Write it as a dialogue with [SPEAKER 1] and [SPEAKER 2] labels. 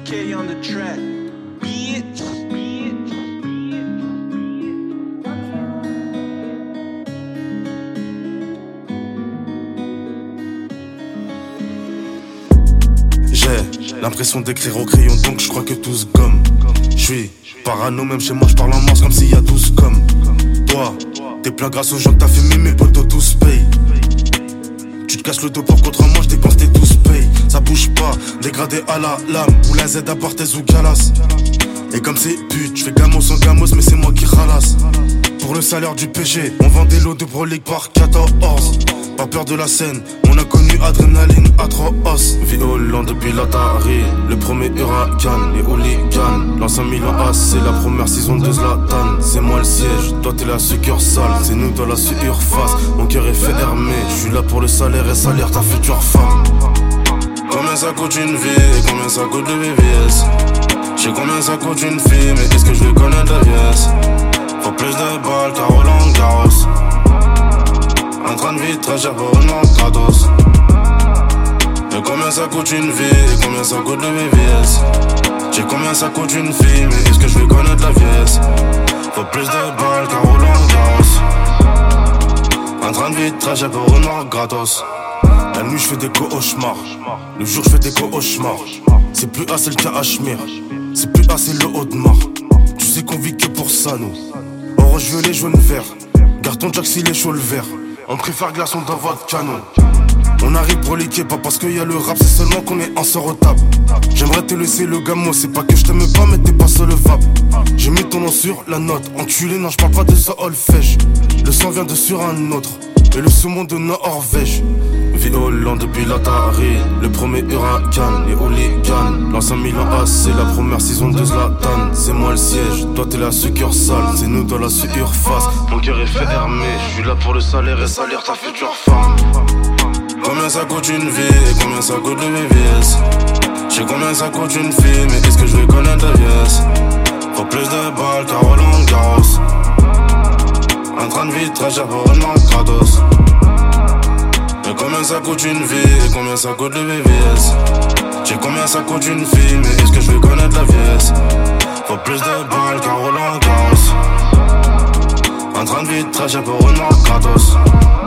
[SPEAKER 1] K on the track. Bitch.
[SPEAKER 2] J'ai l'impression d'écrire au crayon, donc je crois que tout se gomme. J'suis parano, même chez moi j'parle en morse comme s'il y a 12 comme. Toi, t'es plein grâce aux gens que t'as fumé, mes potos tous payent. Tu te casses le dos pour contre moi, j'dépense tes tous payes. Ça bouge pas, dégradé à la lame. Ou la Z à Portez ou Galas. Et comme c'est pute, j'fais gamos sans gamos, mais c'est moi qui ralasse. Pour le salaire du PG, on vend des lots de broliques par 14. Pas peur de la scène, on a connu adrénaline atroce. Violent depuis l'Atari, le premier huracan, les hooligans. L'ancien Milan AC, c'est la première saison de Zlatan. C'est moi le siège, toi t'es la succursale. C'est nous dans la surface, mon cœur est fermé. J'suis là pour le salaire et salaire ta future femme. Combien ça coûte une vie et combien ça coûte le VVS? J'sais combien ça coûte une fille, mais est-ce que je le connais de la vieille? Faut plus de balles qu'à Roland Garros. Un train de vie très cher pour une montre gratos. Et combien ça coûte une vie et combien ça coûte le VVS? J'ai combien ça coûte une fille, mais est-ce que je vais connaître la vieillesse? Faut plus de balles qu'à Roland Garros. Un train de vie très cher pour une montre gratos. La nuit je fais des cauchemars, le jour je fais des cauchemars. C'est plus assez le Cachemire, c'est plus assez le Haut-de-Mar. Tu sais qu'on vit que pour ça nous. Orange, violet, jaune, vert. Garde ton jack s'il est chaud le vert. On préfère glaçon dans votre canon. On arrive pour les pas parce qu'il y a le rap, c'est seulement qu'on est en sort au table. J'aimerais te laisser le gamo, c'est pas que je t'aime pas mais t'es pas solvable. J'ai mis ton nom sur la note, enculé non je parle pas de ça Olfège. Le sang vient de sur un autre, et le saumon de Norvège. Violent depuis l'Atari, le premier huracan, les hooligans. L'ancien Milan AC, c'est la première saison de Zlatan. C'est moi le siège, toi t'es la succursale. C'est nous dans la surface, mon cœur est fermé. J'suis là pour le salaire et salaire ta future femme. Combien ça coûte une vie et combien ça coûte le VVS? J'sais combien ça coûte une fille, mais est-ce que je vais connaître la vieillesse? Faut plus de balles qu'à Roland Garros. Un train de vie très cher pour une montre gratos. Et combien ça coûte une vie et combien ça coûte le VVS? J'ai combien ça coûte une fille, mais est-ce que je vais connaître la vieillesse? Faut plus de balles qu'à Roland Garros. Un train de vie très cher pour une montre gratos.